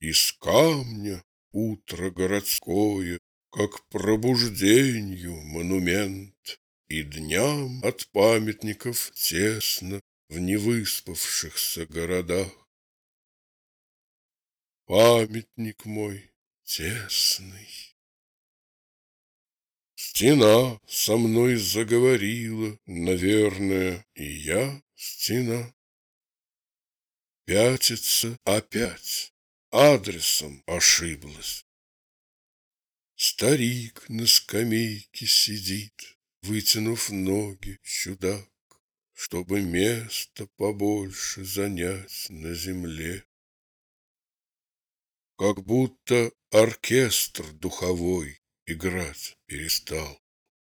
Из камня утро городское, как пробужденью монумент, и дням от памятников тесно в невыспавшихся городах. Памятник мой тесный. Стена со мной заговорила, наверное, и я стена. Пятится опять, адресом ошиблась. Старик на скамейке сидит, вытянув ноги, чудак, чтобы место побольше занять на земле. Как будто оркестр духовой играть перестал.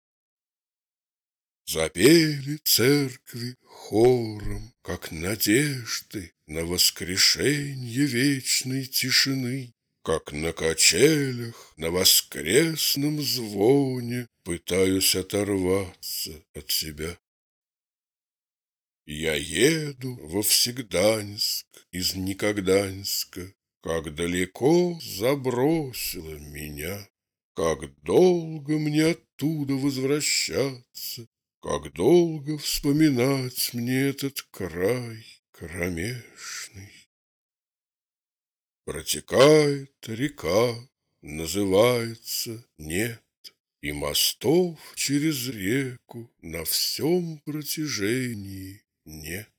Запели церкви хором, как надежды на воскрешенье вечной тишины, как на качелях на воскресном звоне пытаюсь оторваться от себя. Я еду во Всегданьск из Никогданьска, как далеко забросило меня, как долго мне оттуда возвращаться, как долго вспоминать мне этот край кромешный. Протекает река, называется нет, и мостов через реку на всем протяжении нет.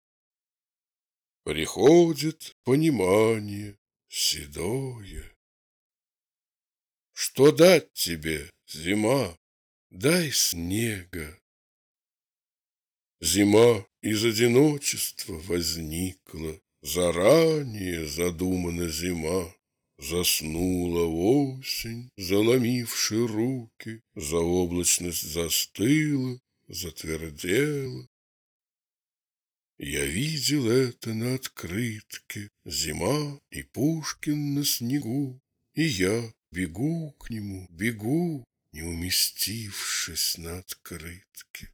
Приходит понимание седое. Что дать тебе, зима? Дай снега. Зима из одиночества возникла, заранее задумана зима. Заснула осень, заломивши руки, заоблачность застыла, затвердела. Я видел это на открытке, зима и Пушкин на снегу, и я бегу к нему, бегу, не уместившись на открытке.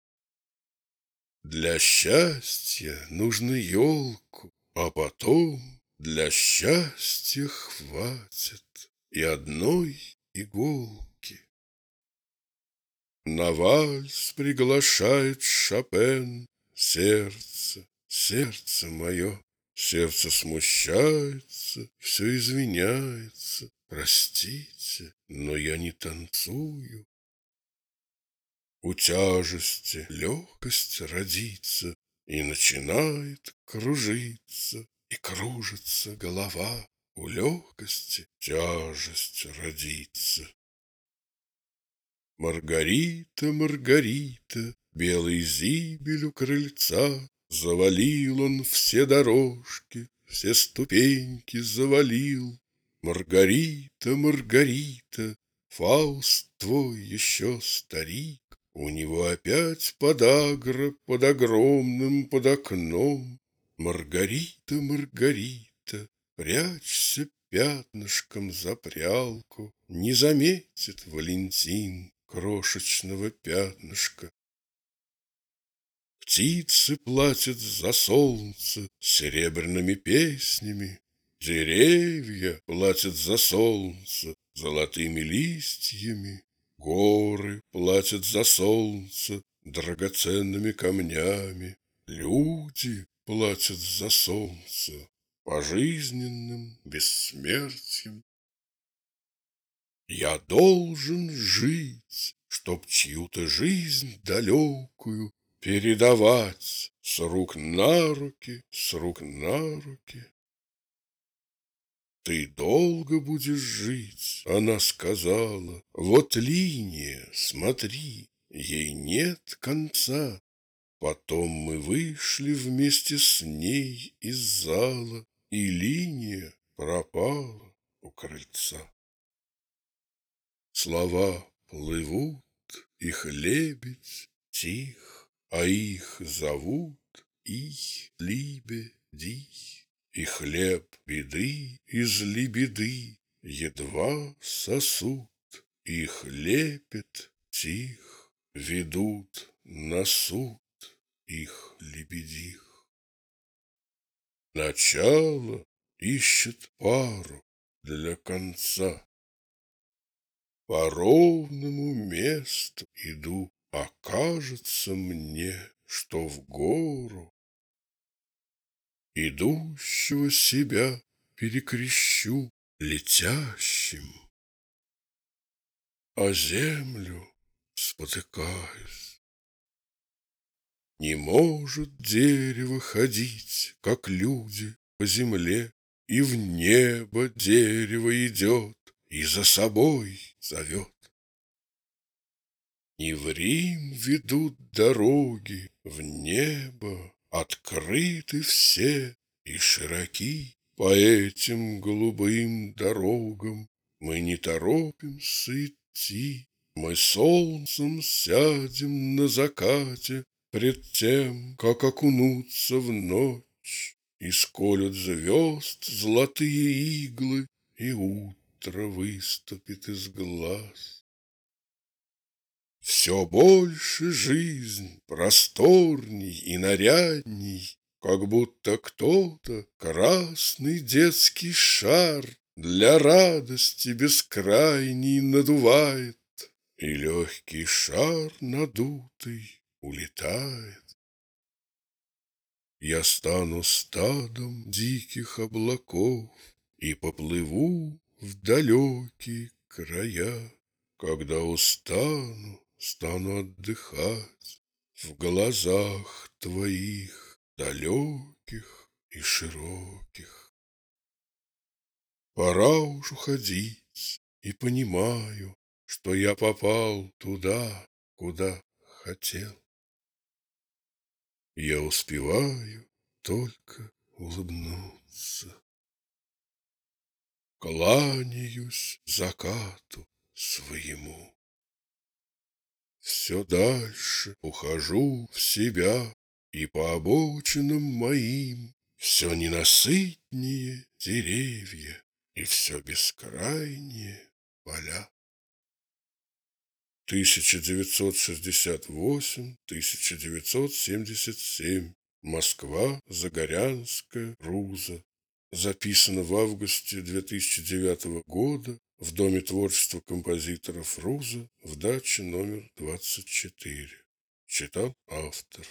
Для счастья нужно елку, а потом для счастья хватит и одной иголки. На вальс приглашает Шопен сердце, сердце мое. Сердце смущается, все извиняется. Простите, но я не танцую. У тяжести легкость родится, и начинает кружиться, и кружится голова. У легкости тяжесть родится. Маргарита, Маргарита, белый зибель у крыльца, завалил он все дорожки, все ступеньки завалил. Маргарита, Маргарита, Фауст твой еще старик, у него опять подагра под огромным под окном. Маргарита, Маргарита, прячься пятнышком за прялку, не заметит Валентин крошечного пятнышка. Птицы платят за солнце серебряными песнями, деревья платят за солнце золотыми листьями, горы платят за солнце драгоценными камнями, люди платят за солнце пожизненным бессмертием. Я должен жить, чтоб чью-то жизнь далекую передавать с рук на руки, с рук на руки. Ты долго будешь жить, она сказала. Вот линия, смотри, ей нет конца. Потом мы вышли вместе с ней из зала, и линия пропала у крыльца. Слова плывут, их лебедь тих, а их зовут их лебеди. И хлеб беды из лебеды едва сосут, их лепет тих, ведут на суд их лебедих. Начало ищет пару для конца. По ровному месту иду, а кажется мне, что в гору идущего себя перекрещу летящим, а землю спотыкаюсь. Не может дерево ходить, как люди, по земле, и в небо дерево идет и за собой зовет. Не в Рим ведут дороги, в небо открыты все и широки. По этим голубым дорогам мы не торопимся идти. Мы солнцем сядем на закате пред тем, как окунуться в ночь, и сколют звезд золотые иглы, и утро выступит из глаз. Все больше жизнь, просторней и нарядней, как будто кто-то красный детский шар для радости бескрайней надувает, и легкий шар надутый улетает. Я стану стадом диких облаков и поплыву в далекие края. Когда устану, стану отдыхать в глазах твоих далеких и широких. Пора уж уходить, и понимаю, что я попал туда, куда хотел. Я успеваю только улыбнуться. Кланяюсь закату своему. Все дальше ухожу в себя, и по обочинам моим все ненасытнее деревья, и все бескрайнее поля. 1968-1977. Москва, Загорянская, Руза. Записано в августе 2009 года в Доме творчества композиторов Руза в даче номер 24. Читал автор.